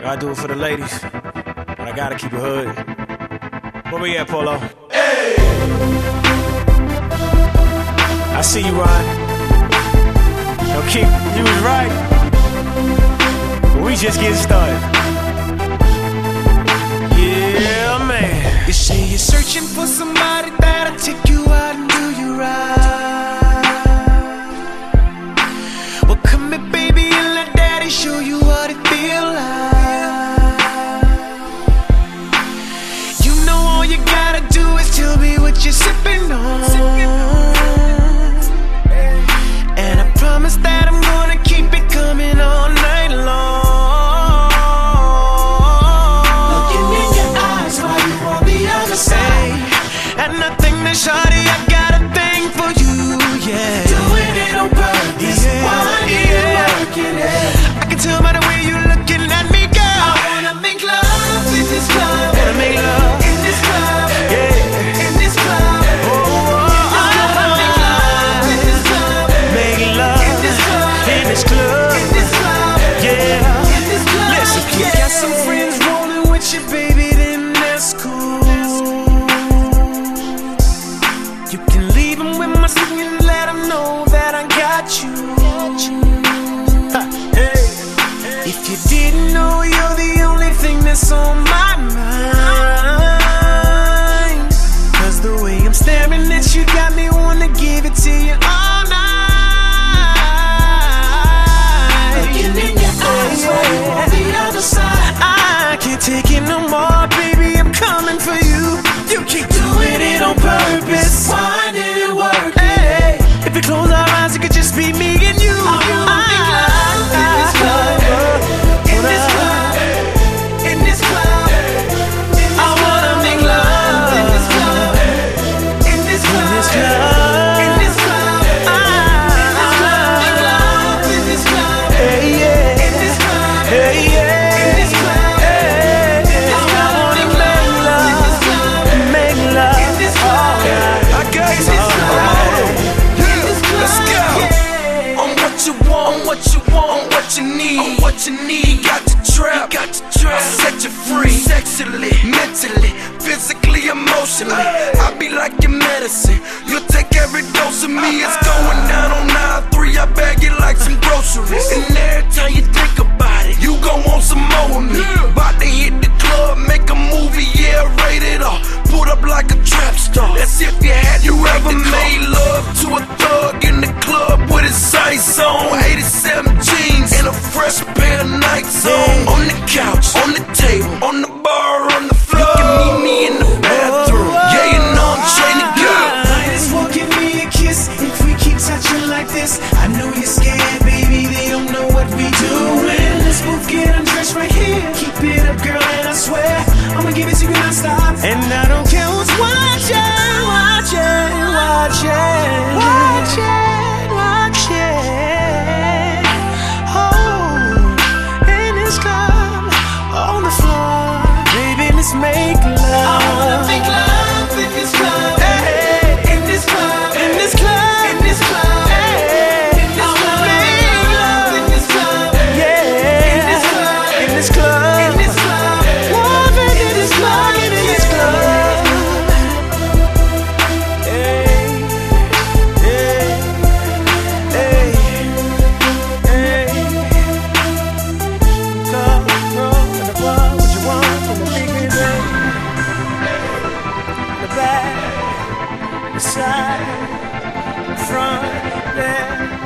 I do it for the ladies, but I gotta keep it hood. Where we at, Polo? Hey! I see you, Ron. Yo, Keith, you was right. But we just getting started. Yeah, man. You say you're searching for somebody that'll take you out and do you right. Well, come here, baby, and let daddy show you what it feel like. You know all you gotta do is tell me what you're sipping on. And I promise that I'm gonna keep it coming all night long. Looking in your eyes while you on the other side. And I think that shawty, I got a thing for you, yeah. Doing it on purpose, why you working it? I can tell by the way you looking at me, girl. I wanna make love in this club. Wanna make love in this club, yeah. in this club. Some friends rolling with you, baby, then that's cool. You can leave them with my signal and let them know that I got you. Hey. If you didn't know, you're the only thing that's on my mind. Cause the way I'm staring at you got me wanna give it to you all night. Looking in your eyes while you on the other side. I can't take it no more, baby, I'm coming for you. You keep doing it on purpose. Why did it work? Hey, if we close our eyes, it could just be me and you. I wanna make love in this club, in this club, in this club. I wanna make love in this club, in this club, in this club, in this club. Make love in this club, hey yeah, in this club, hey yeah. What you need, got the trap, I'll set you free, sexually, mentally, physically, emotionally. I'll be like your medicine, you'll take every dose of me. It's going down on 9-3, I bag it like some groceries. And every time you think about it, you gon' want some more of me. About to hit the club, make a movie, yeah, rated R. Put up like a trap star, that's if you had you ever made love to a thug in the club with his sights on. 87 jeans and a fresh pair of Nikes on. On the couch, on the table, on the bar, on the floor. You can meet me in the bathroom, yeah, you know I'm training good. Might as well give me a kiss if we keep touching like this. I know you're scared, baby, they don't know what we doing. Let's both get undressed right here. Keep it up, girl, and I swear I'ma give it to you non-stop. And I don't care who's watching, watching, watching, watching, watching. Oh, in this club, on the floor, baby, let's make love. I wanna make love in this club, hey, in this club, in this club, in this club, hey, in this club. I wanna make love in this club, yeah, in this club, in this club, in this club. Love in this club, in this club. Hey, hey, hey, hey. Come, roll in the club, what you want from the big band? The back, the side, the front, there.